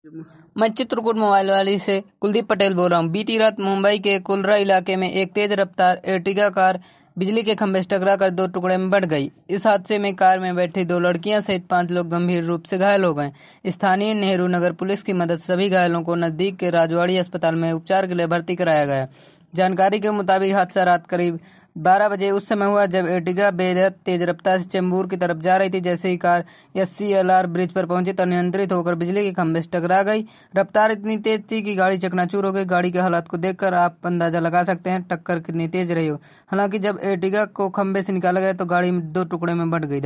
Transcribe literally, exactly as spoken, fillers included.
मैं चित्रकूट मोबाइल वाली से कुलदीप पटेल बोल रहा हूँ। बीती रात मुंबई के कुलरा इलाके में एक तेज रफ्तार एर्टिगा कार बिजली के खंभे से टकराकर दो टुकड़े में बंट गई। इस हादसे में कार में बैठी दो लड़कियां सहित पांच लोग गंभीर रूप से घायल हो गए। स्थानीय नेहरू नगर पुलिस की मदद से सभी घायलों को नजदीक के राजवाड़ी अस्पताल में उपचार के लिए भर्ती कराया गया। जानकारी के मुताबिक हादसा रात करीब बारह बजे उस समय हुआ जब एर्टिगा बेहद तेज रफ्तार से चेंबूर की तरफ जा रही थी। जैसे ही car S C L R bridge पर पहुंची तो अनियंत्रित होकर बिजली के खंभे से टकरा गई। रफ्तार इतनी तेज थी कि गाड़ी चकनाचूर हो गई। गाड़ी के हालात को देखकर आप अंदाजा लगा सकते हैं टक्कर कितनी तेज रही हो। हालांकि जब एर्टिगा को खंभे से निकाला गया तो गाड़ी दो टुकड़े में बंट गई।